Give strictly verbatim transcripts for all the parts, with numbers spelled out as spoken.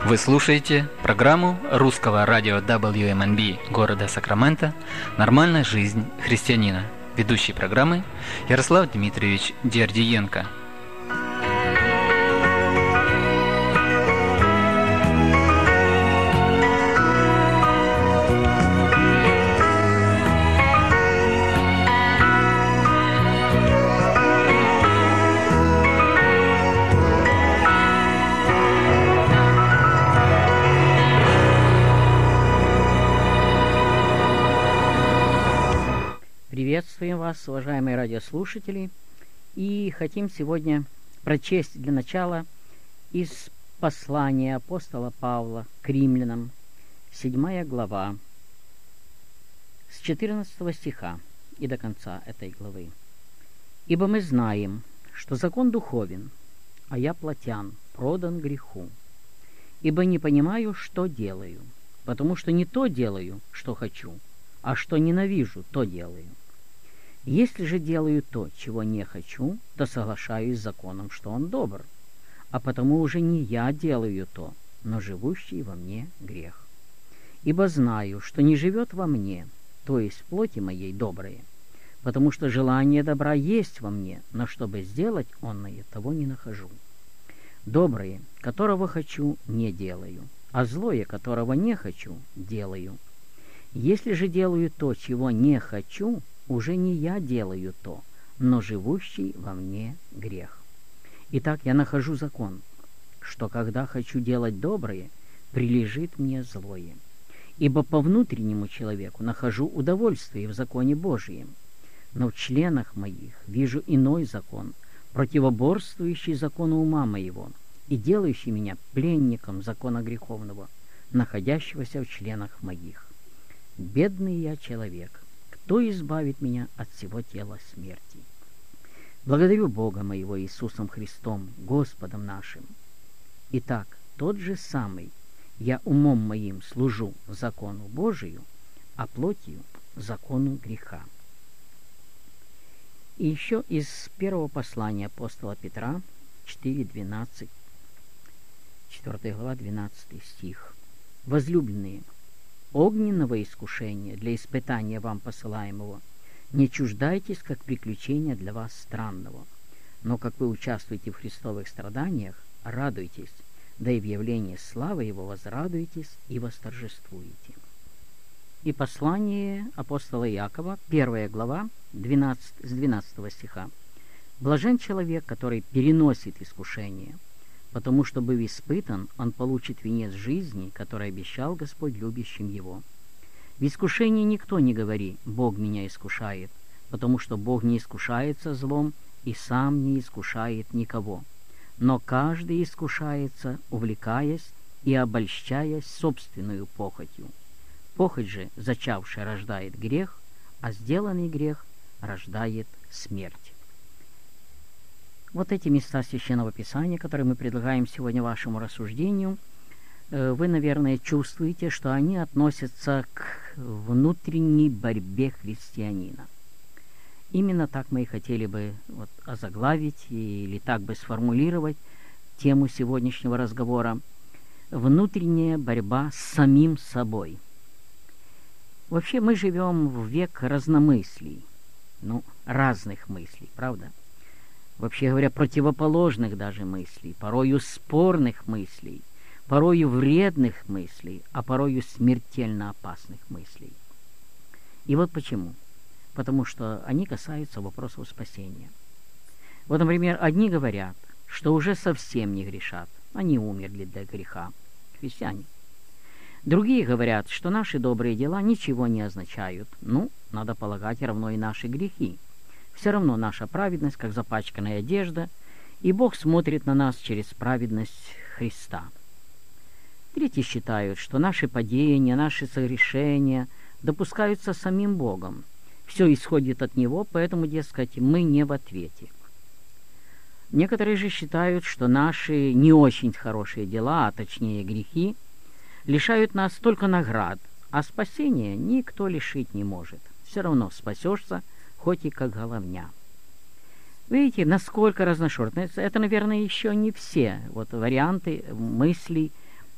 Вы слушаете программу русского радио дабл ю эм эн би города Сакраменто «Нормальная жизнь христианина». Ведущий программы Ярослав Дмитриевич Дердиенко. Приветствуем вас, уважаемые радиослушатели, и хотим сегодня прочесть для начала из послания апостола Павла к римлянам, седьмая глава, с четырнадцатого стиха и до конца этой главы. «Ибо мы знаем, что закон духовен, а я плотян, продан греху. Ибо не понимаю, что делаю, потому что не то делаю, что хочу, а что ненавижу, то делаю. Если же делаю то, чего не хочу, то соглашаюсь с законом, что он добр, а потому уже не я делаю то, но живущий во мне грех. Ибо знаю, что не живет во мне, то есть в плоти моей доброе, потому что желание добра есть во мне, но чтобы сделать онное, того не нахожу. Доброе, которого хочу, не делаю, а злое, которого не хочу, делаю. Если же делаю то, чего не хочу, уже не я делаю то, но живущий во мне грех. Итак, я нахожу закон, что когда хочу делать доброе, прилежит мне злое. Ибо по внутреннему человеку нахожу удовольствие в законе Божием, но в членах моих вижу иной закон, противоборствующий закону ума моего и делающий меня пленником закона греховного, находящегося в членах моих. Бедный я человек, кто избавит меня от всего тела смерти? Благодарю Бога моего Иисусом Христом, Господом нашим. Итак, тот же самый, я умом моим служу закону Божию, а плотью закону греха». И еще из первого послания апостола Петра, четыре двенадцать, четвёртая глава, двенадцатый стих. «Возлюбленные, огненного искушения для испытания вам посылаемого не чуждайтесь, как приключения для вас странного, но как вы участвуете в христовых страданиях, радуйтесь, да и в явлении славы Его возрадуйтесь и восторжествуете». И послание апостола Иакова, первая глава, двенадцать, с двенадцатого стиха. «Блажен человек, который переносит искушение, потому что, быв испытан, он получит венец жизни, который обещал Господь любящим его. В искушении никто не говори: Бог меня искушает, потому что Бог не искушается злом и сам не искушает никого. Но каждый искушается, увлекаясь и обольщаясь собственную похотью. Похоть же, зачавшая, рождает грех, а сделанный грех рождает смерть». Вот эти места Священного Писания, которые мы предлагаем сегодня вашему рассуждению, вы, наверное, чувствуете, что они относятся к внутренней борьбе христианина. Именно так мы и хотели бы вот озаглавить или так бы сформулировать тему сегодняшнего разговора: внутренняя борьба с самим собой. Вообще мы живем в век разномыслий, ну, разных мыслей, правда? Вообще говоря, противоположных даже мыслей, порою спорных мыслей, порою вредных мыслей, а порою смертельно опасных мыслей. И вот почему. Потому что они касаются вопросов спасения. Вот, например, одни говорят, что уже совсем не грешат, они умерли для греха, христиане. Другие говорят, что наши добрые дела ничего не означают, ну, надо полагать, равно и наши грехи. Все равно наша праведность, как запачканная одежда, и Бог смотрит на нас через праведность Христа. Третьи считают, что наши падения, наши согрешения допускаются самим Богом. Все исходит от Него, поэтому, дескать, мы не в ответе. Некоторые же считают, что наши не очень хорошие дела, а точнее грехи, лишают нас только наград, а спасения никто лишить не может. Все равно спасешься, хоть и как головня. Видите, насколько разношерстно. Это, наверное, еще не все вот варианты мыслей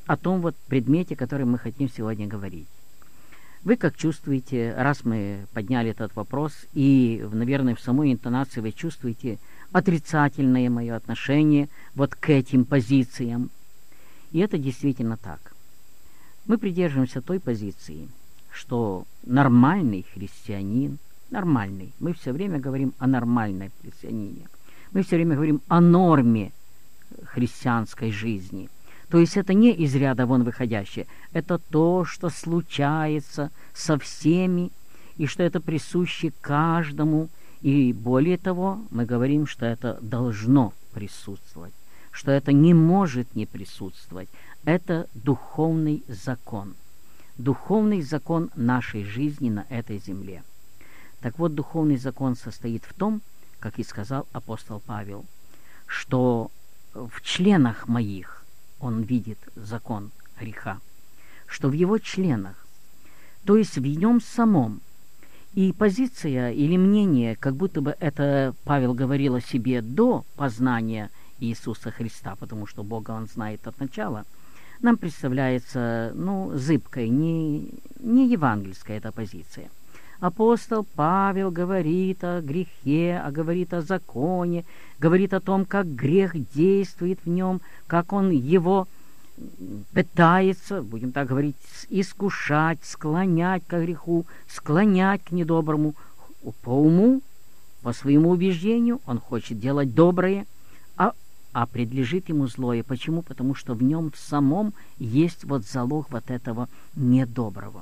о том вот предмете, который мы хотим сегодня говорить. Вы как чувствуете, раз мы подняли этот вопрос, и, наверное, в самой интонации вы чувствуете отрицательное мое отношение вот к этим позициям. И это действительно так. Мы придерживаемся той позиции, что нормальный христианин, нормальный, мы все время говорим о нормальном христианине, мы все время говорим о норме христианской жизни. То есть это не из ряда вон выходящее, это то, что случается со всеми, и что это присуще каждому. И более того, мы говорим, что это должно присутствовать, что это не может не присутствовать. Это духовный закон, духовный закон нашей жизни на этой земле. Так вот, духовный закон состоит в том, как и сказал апостол Павел, что в членах моих он видит закон греха, что в его членах, то есть в нем самом, и позиция или мнение, как будто бы это Павел говорил о себе до познания Иисуса Христа, потому что Бога он знает от начала, нам представляется, ну, зыбкой, не, не евангельская эта позиция. Апостол Павел говорит о грехе, а говорит о законе, говорит о том, как грех действует в нем, как он его пытается, будем так говорить, искушать, склонять к греху, склонять к недоброму. По уму, по своему убеждению, он хочет делать доброе, а, а предлежит ему злое. Почему? Потому что в нем в самом есть вот залог вот этого недоброго.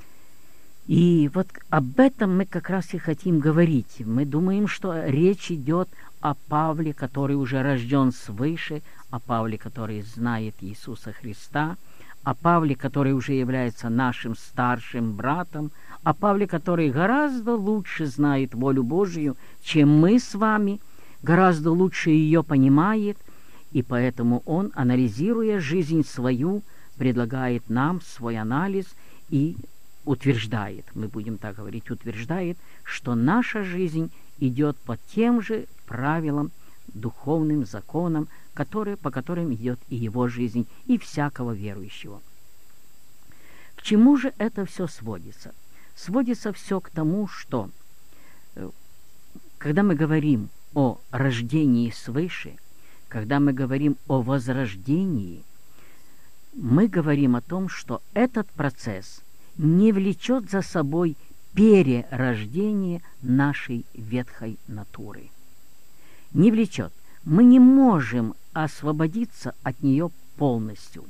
И вот об этом мы как раз и хотим говорить. Мы думаем, что речь идет о Павле, который уже рожден свыше, о Павле, который знает Иисуса Христа, о Павле, который уже является нашим старшим братом, о Павле, который гораздо лучше знает волю Божию, чем мы с вами, гораздо лучше ее понимает, и поэтому он, анализируя жизнь свою, предлагает нам свой анализ и утверждает, мы будем так говорить, утверждает, что наша жизнь идет по тем же правилам, духовным законам, которые, по которым идет и его жизнь, и всякого верующего. К чему же это все сводится? Сводится все к тому, что когда мы говорим о рождении свыше, когда мы говорим о возрождении, мы говорим о том, что этот процесс не влечет за собой перерождение нашей ветхой натуры. Не влечет. Мы не можем освободиться от нее полностью.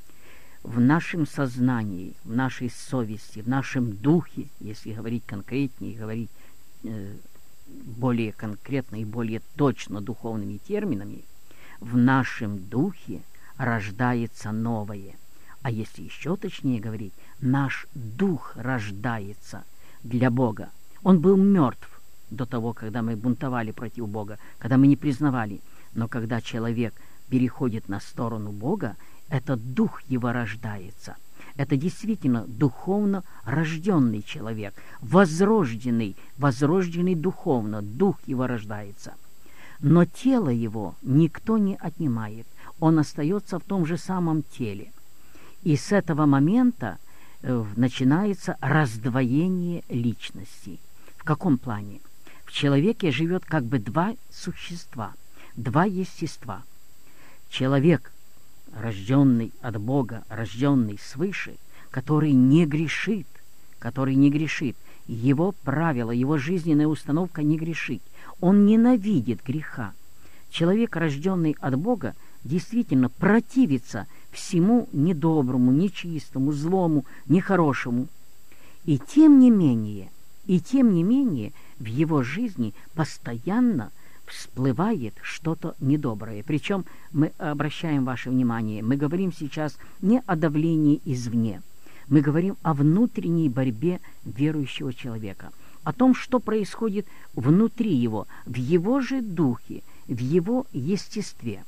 В нашем сознании, в нашей совести, в нашем духе, если говорить конкретнее, говорить э, более конкретно и более точно духовными терминами, в нашем духе рождается новое. А если еще точнее говорить, наш дух рождается для Бога. Он был мертв до того, когда мы бунтовали против Бога, когда мы не признавали. Но когда человек переходит на сторону Бога, этот дух его рождается. Это действительно духовно рожденный человек, возрожденный, возрожденный духовно, дух его рождается. Но тело его никто не отнимает, он остается в том же самом теле. И с этого момента э, начинается раздвоение личности. В каком плане? В человеке живет как бы два существа, два естества. Человек, рожденный от Бога, рожденный свыше, который не грешит, который не грешит. Его правило, его жизненная установка не грешить. Он ненавидит греха. Человек, рожденный от Бога, действительно противится всему недоброму, нечистому, злому, нехорошему. И тем не менее, и тем не менее в его жизни постоянно всплывает что-то недоброе. Причем мы обращаем ваше внимание, мы говорим сейчас не о давлении извне, мы говорим о внутренней борьбе верующего человека, о том, что происходит внутри его, в его же духе, в его естестве.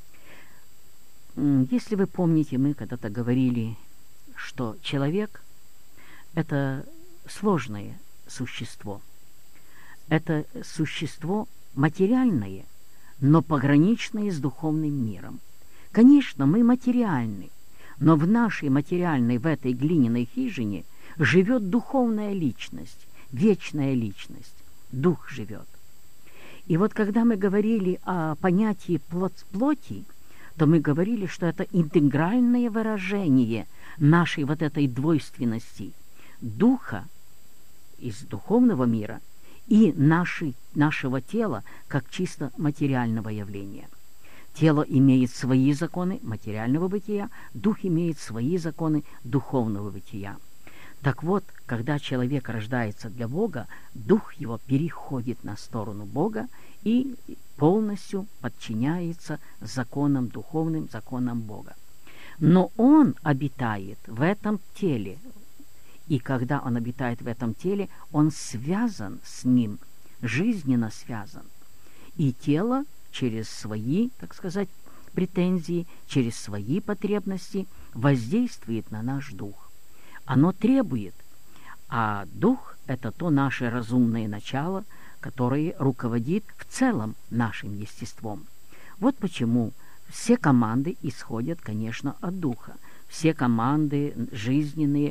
Если вы помните, мы когда-то говорили, что человек – это сложное существо. Это существо материальное, но пограничное с духовным миром. Конечно, мы материальны, Но в нашей материальной, в этой глиняной хижине живет духовная личность, вечная личность. Дух живет. И вот когда мы говорили о понятии плоти, то мы говорили, что это интегральное выражение нашей вот этой двойственности духа из духовного мира и нашей, нашего тела как чисто материального явления. Тело имеет свои законы материального бытия, дух имеет свои законы духовного бытия. Так вот, когда человек рождается для Бога, дух его переходит на сторону Бога и полностью подчиняется законам духовным, законам Бога. Но он обитает в этом теле, и когда он обитает в этом теле, он связан с ним, жизненно связан. И тело через свои, так сказать, претензии, через свои потребности воздействует на наш дух. Оно требует, а дух – это то наше разумное начало, которое руководит в целом нашим естеством. Вот почему все команды исходят, конечно, от духа. Все команды жизненные,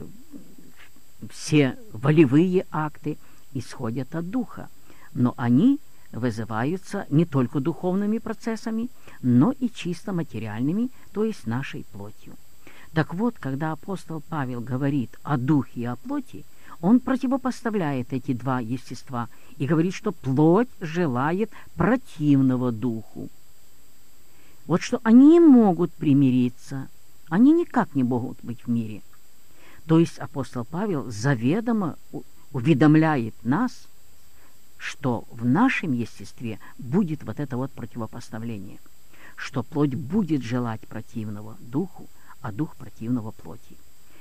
все волевые акты исходят от духа. Но они вызываются не только духовными процессами, но и чисто материальными, то есть нашей плотью. Так вот, когда апостол Павел говорит о духе и о плоти, он противопоставляет эти два естества и говорит, что плоть желает противного духу. Вот что они не могут примириться, они никак не могут быть в мире. То есть апостол Павел заведомо уведомляет нас, что в нашем естестве будет вот это вот противопоставление, что плоть будет желать противного духу, а дух противного плоти.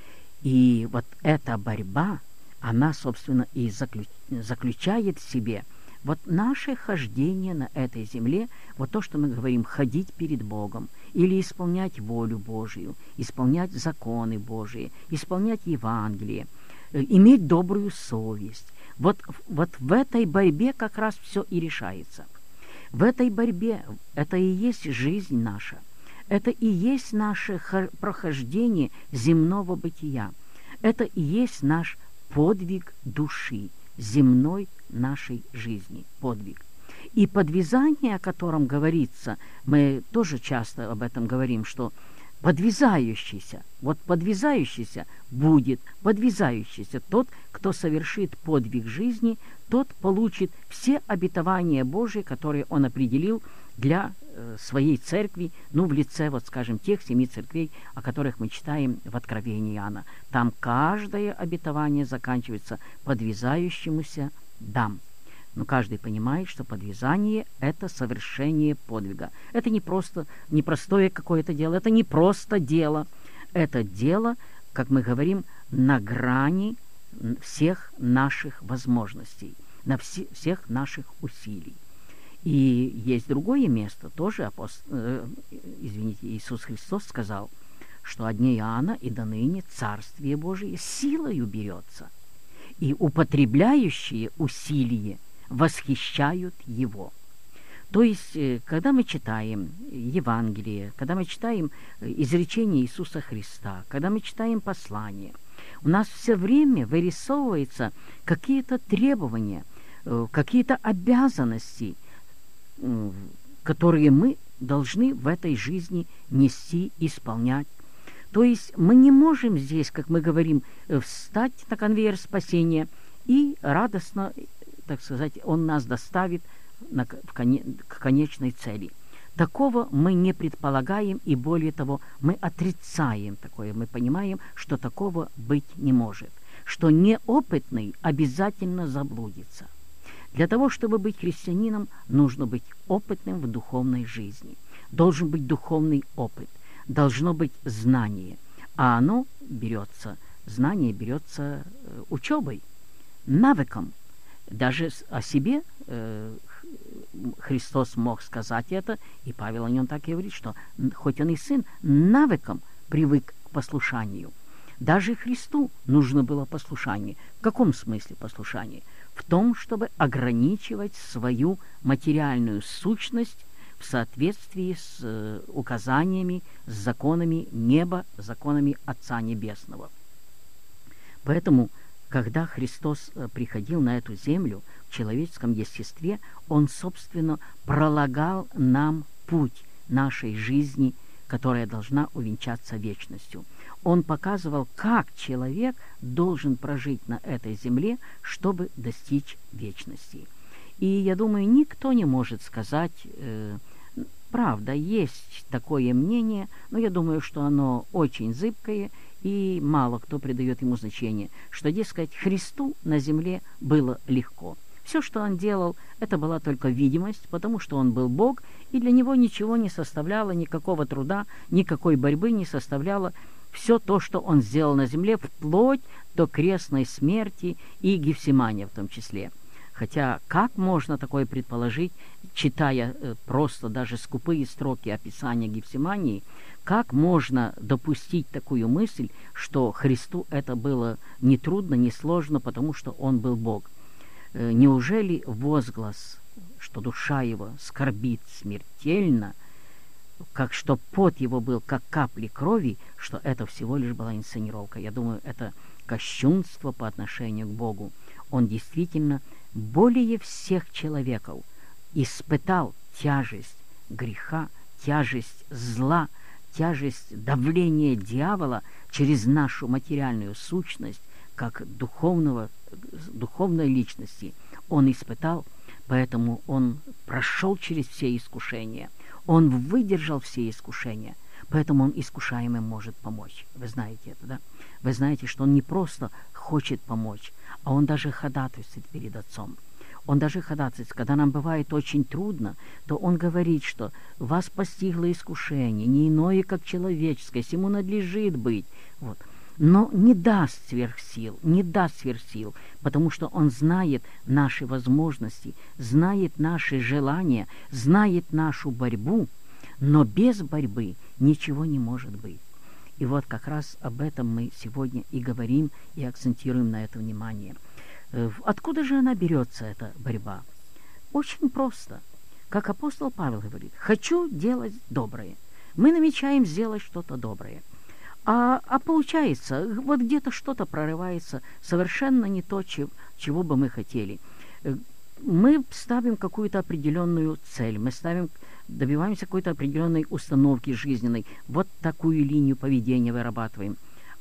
И вот эта борьба, она, собственно, и заключ... заключает в себе вот наше хождение на этой земле, вот то, что мы говорим, ходить перед Богом, или исполнять волю Божию, исполнять законы Божии, исполнять Евангелие, иметь добрую совесть. Вот, вот в этой борьбе как раз все и решается. В этой борьбе это и есть жизнь наша. Это и есть наше прохождение земного бытия. Это и есть наш подвиг души, земной нашей жизни, подвиг. И подвязание, о котором говорится, мы тоже часто об этом говорим, что подвязающийся, вот подвязающийся будет, подвязающийся, тот, кто совершит подвиг жизни, тот получит все обетования Божии, которые он определил для э, своей церкви, ну, в лице, вот скажем, тех семи церквей, о которых мы читаем в Откровении Иоанна. Там каждое обетование заканчивается подвязающемуся дам. Но каждый понимает, что подвязание – это совершение подвига. Это не просто, не простое какое-то дело, это не просто дело. Это дело, как мы говорим, на грани всех наших возможностей, на все, всех наших усилий. И есть другое место, тоже апост... э, извините, Иисус Христос сказал, что от дней Иоанна и до ныне Царствие Божие силою берется, и употребляющие усилие восхищают Его. То есть, когда мы читаем Евангелие, когда мы читаем изречение Иисуса Христа, когда мы читаем послание, у нас все время вырисовываются какие-то требования, какие-то обязанности, которые мы должны в этой жизни нести, исполнять. То есть мы не можем здесь, как мы говорим, встать на конвейер спасения и радостно, так сказать, он нас доставит на, в коне, к конечной цели. Такого мы не предполагаем, и более того, мы отрицаем такое. Мы понимаем, что такого быть не может, что неопытный обязательно заблудится. Для того, чтобы быть христианином, нужно быть опытным в духовной жизни. Должен быть духовный опыт, должно быть знание. А оно берется, знание берется э, учебой, навыком. Даже о себе э, Христос мог сказать это, и Павел о нем так и говорит, что хоть он и сын, навыком привык к послушанию. Даже Христу нужно было послушание. В каком смысле послушание? В том, чтобы ограничивать свою материальную сущность в в соответствии с э, указаниями, с законами неба, законами Отца Небесного. Поэтому, когда Христос э, приходил на эту землю в человеческом естестве, Он, собственно, пролагал нам путь нашей жизни, которая должна увенчаться вечностью. Он показывал, как человек должен прожить на этой земле, чтобы достичь вечности. И я думаю, никто не может сказать, э, правда, есть такое мнение, но я думаю, что оно очень зыбкое, и мало кто придает ему значение, что, дескать, Христу на земле было легко. Все, что он делал, это была только видимость, потому что он был Бог, и для него ничего не составляло, никакого труда, никакой борьбы не составляло все то, что он сделал на земле, вплоть до крестной смерти и Гефсимания в том числе. Хотя как можно такое предположить, читая э, просто даже скупые строки описания Гефсимании, как можно допустить такую мысль, что Христу это было не трудно, не сложно, потому что он был Бог? Э, неужели возглас, что душа его скорбит смертельно, как что пот его был, как капли крови, что это всего лишь была инсценировка? Я думаю, это кощунство по отношению к Богу. Он действительно более всех человеков испытал тяжесть греха, тяжесть зла, тяжесть давления дьявола через нашу материальную сущность, как духовного, духовной личности. Он испытал, поэтому он прошел через все искушения, он выдержал все искушения, поэтому он искушаемым может помочь. Вы знаете это, да? Вы знаете, что он не просто хочет помочь, а он даже ходатайствует перед Отцом. Он даже ходатайствует, когда нам бывает очень трудно, то он говорит, что вас постигло искушение, не иное, как человеческое, сему надлежит быть. Вот. Но не даст сверхсил, не даст сверхсил, потому что он знает наши возможности, знает наши желания, знает нашу борьбу, но без борьбы ничего не может быть. И вот как раз об этом мы сегодня и говорим, и акцентируем на это внимание. Откуда же она берется, эта борьба? Очень просто. Как апостол Павел говорит, «Хочу делать доброе». Мы намечаем сделать что-то доброе. А, а получается, вот где-то что-то прорывается, совершенно не то, чего, чего бы мы хотели. Мы ставим какую-то определенную цель, мы ставим, добиваемся какой-то определенной установки жизненной, вот такую линию поведения вырабатываем,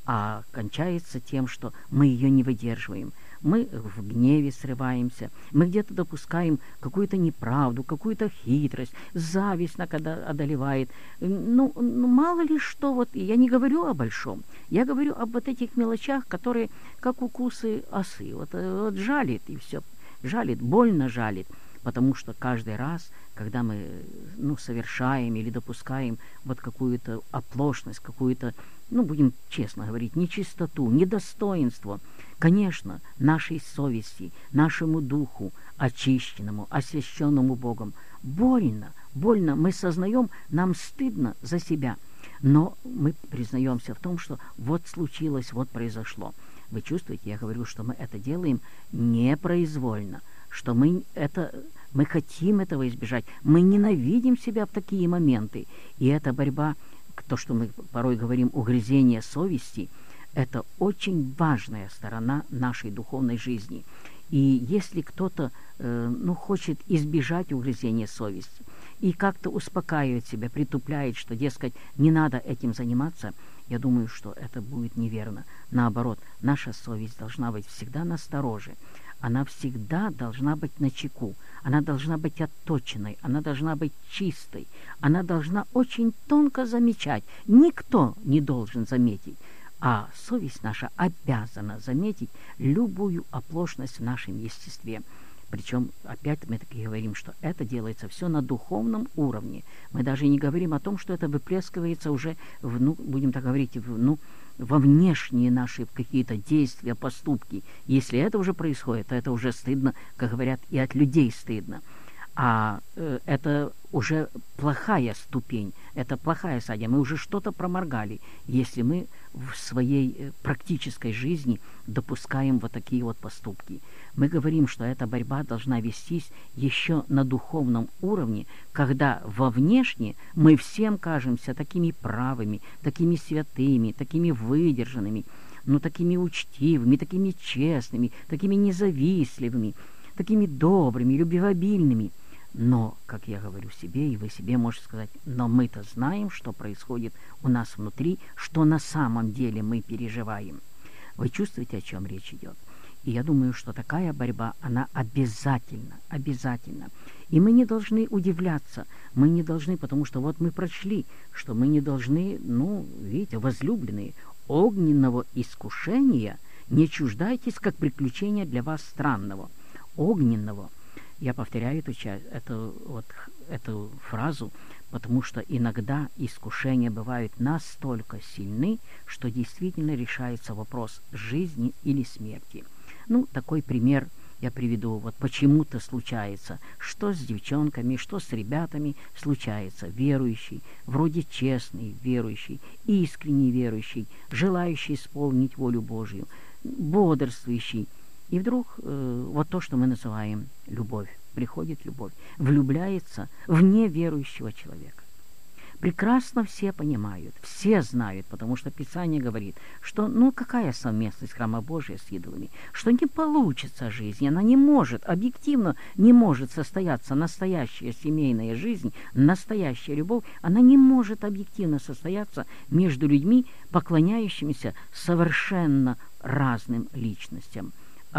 а кончается тем, что мы ее не выдерживаем. Мы в гневе срываемся, мы где-то допускаем какую-то неправду, какую-то хитрость, зависть когда одолевает. Ну, ну, мало ли что, вот я не говорю о большом, я говорю об вот этих мелочах, которые как укусы осы, вот, вот жалит и все, жалит, больно жалит, потому что каждый раз, когда мы ну, совершаем или допускаем вот какую-то оплошность, какую-то, ну, будем честно говорить, нечистоту, недостоинство, конечно, нашей совести, нашему духу, очищенному, освященному Богом, больно, больно, мы сознаем, нам стыдно за себя, но мы признаемся в том, что вот случилось, вот произошло. Вы чувствуете, я говорю, что мы это делаем непроизвольно, что мы, это, мы хотим этого избежать, мы ненавидим себя в такие моменты, и эта борьба, то, что мы порой говорим, угрызение совести, это очень важная сторона нашей духовной жизни. И если кто-то э, ну, хочет избежать угрызения совести и как-то успокаивает себя, притупляет, что, дескать, не надо этим заниматься, я думаю, что это будет неверно. Наоборот, наша совесть должна быть всегда настороже. Она всегда должна быть начеку, она должна быть отточенной, она должна быть чистой, она должна очень тонко замечать. Никто не должен заметить, а совесть наша обязана заметить любую оплошность в нашем естестве. Причем, опять мы таки говорим, что это делается все на духовном уровне. Мы даже не говорим о том, что это выплескивается уже, в, ну, будем так говорить, в, ну, во внешние наши какие-то действия, поступки. Если это уже происходит, то это уже стыдно, как говорят, и от людей стыдно. А э, это уже плохая ступень, это плохая стадия. Мы уже что-то проморгали, если мы в своей э, практической жизни допускаем вот такие вот поступки. Мы говорим, что эта борьба должна вестись еще на духовном уровне, когда во внешне мы всем кажемся такими правыми, такими святыми, такими выдержанными, ну, такими учтивыми, такими честными, такими независтливыми, такими добрыми, любвеобильными. Но, как я говорю себе, и вы себе можете сказать, но мы-то знаем, что происходит у нас внутри, что на самом деле мы переживаем. Вы чувствуете, о чем речь идет? И я думаю, что такая борьба, она обязательно, обязательно. И мы не должны удивляться, мы не должны, потому что вот мы прочли, что мы не должны, ну, видите, возлюбленные, огненного искушения не чуждайтесь, как приключения для вас странного. Огненного. Я повторяю эту, часть, эту, вот, эту фразу, потому что иногда искушения бывают настолько сильны, что действительно решается вопрос жизни или смерти. Ну, такой пример я приведу. Вот почему-то случается, что с девчонками, что с ребятами случается. Верующий, вроде честный верующий, искренний верующий, желающий исполнить волю Божью, бодрствующий. И вдруг э, вот то, что мы называем любовь, приходит любовь, влюбляется в неверующего человека. Прекрасно все понимают, все знают, потому что Писание говорит, что ну какая совместность храма Божия с идолами, что не получится жизнь, она не может, объективно не может состояться настоящая семейная жизнь, настоящая любовь, она не может объективно состояться между людьми, поклоняющимися совершенно разным личностям.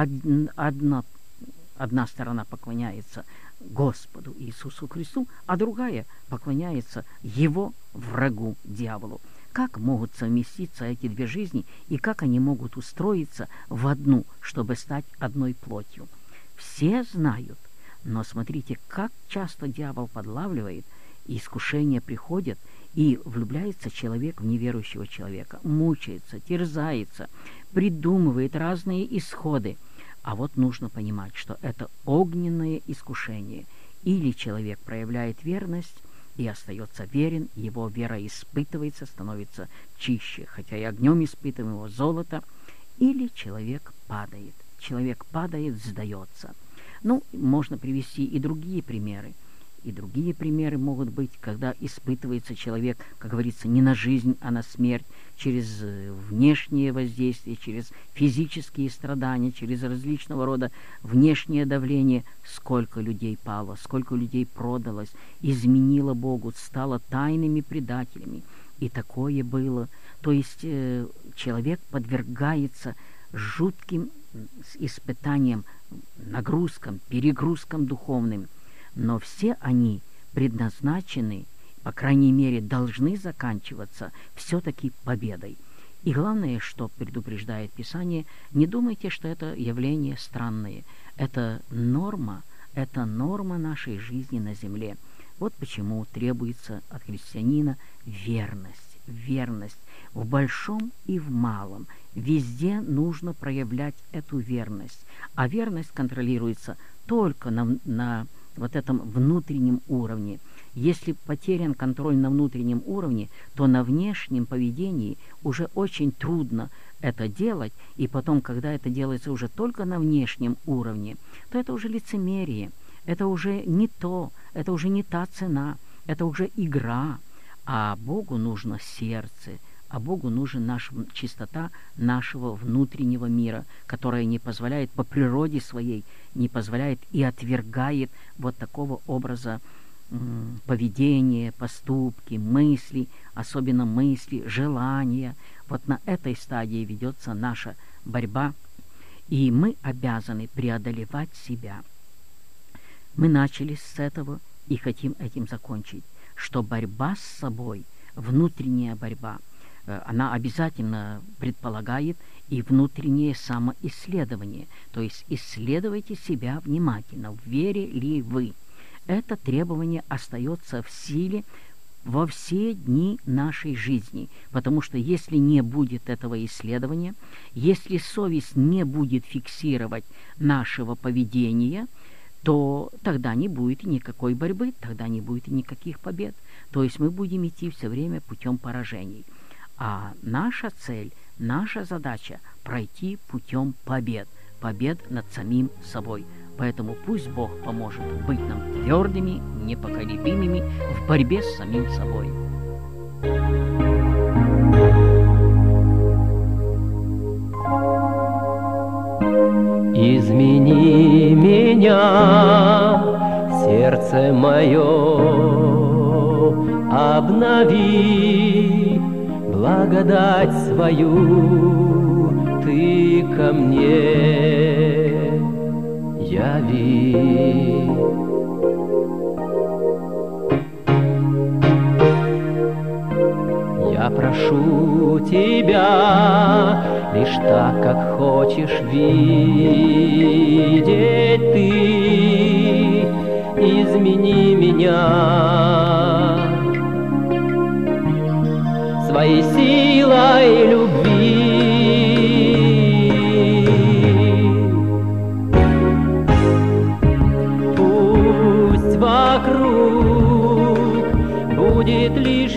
Одна, одна сторона поклоняется Господу Иисусу Христу, а другая поклоняется Его врагу, дьяволу. Как могут совместиться эти две жизни и как они могут устроиться в одну, чтобы стать одной плотью? Все знают, но смотрите, как часто дьявол подлавливает, и искушения приходят, и влюбляется человек в неверующего человека, мучается, терзается, придумывает разные исходы. А вот нужно понимать, что это огненное искушение. Или человек проявляет верность и остается верен, его вера испытывается, становится чище, хотя и огнем испытываем его золото, или человек падает. Человек падает, сдается. Ну, можно привести и другие примеры. И другие примеры могут быть, когда испытывается человек, как говорится, не на жизнь, а на смерть, через внешнее воздействие, через физические страдания, через различного рода внешнее давление. Сколько людей пало, сколько людей продалось, изменило Богу, стало тайными предателями. И такое было. То есть э, человек подвергается жутким испытаниям, нагрузкам, перегрузкам духовным. Но все они предназначены, по крайней мере, должны заканчиваться все-таки победой. И главное, что предупреждает Писание, не думайте, что это явление странное. Это норма, это норма нашей жизни на земле. Вот почему требуется от христианина верность. Верность в большом и в малом. Везде нужно проявлять эту верность. А верность контролируется только на, на вот этом внутреннем уровне. Если потерян контроль на внутреннем уровне, то на внешнем поведении уже очень трудно это делать, и потом, когда это делается уже только на внешнем уровне, то это уже лицемерие, это уже не то, это уже не та цена, это уже игра, а Богу нужно сердце, а Богу нужна наша чистота нашего внутреннего мира, которая не позволяет по природе своей, не позволяет и отвергает вот такого образа м, поведения, поступки, мысли, особенно мысли, желания. Вот на этой стадии ведется наша борьба, и мы обязаны преодолевать себя. Мы начали с этого и хотим этим закончить, что борьба с собой, внутренняя борьба, она обязательно предполагает и внутреннее самоисследование. То есть исследуйте себя внимательно, в вере ли вы. Это требование остается в силе во все дни нашей жизни, потому что если не будет этого исследования, если совесть не будет фиксировать нашего поведения, то тогда не будет никакой борьбы, тогда не будет никаких побед. То есть мы будем идти все время путем поражений. А наша цель, наша задача – пройти путем побед, побед над самим собой. Поэтому пусть Бог поможет быть нам твердыми, непоколебимыми в борьбе с самим собой. Измени меня, сердце мое, обнови благодать свою, ты ко мне яви. Я прошу тебя лишь так, как хочешь видеть ты, измени меня своей силой любви. Пусть вокруг будет лишь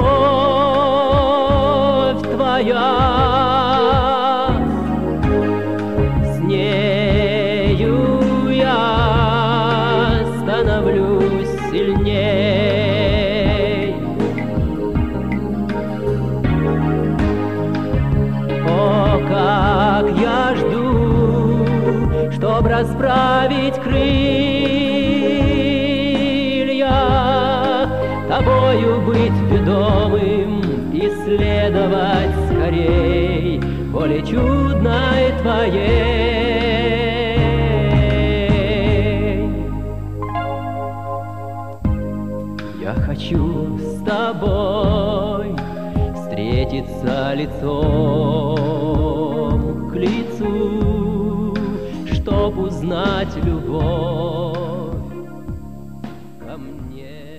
любовь твоя, с нею я становлюсь сильней. О, как я жду, чтоб расправить крылья, тобою быть ведомым и следовать скорей воле чудной твоей. Я хочу с тобой встретиться лицом к лицу, чтоб узнать любовь ко мне.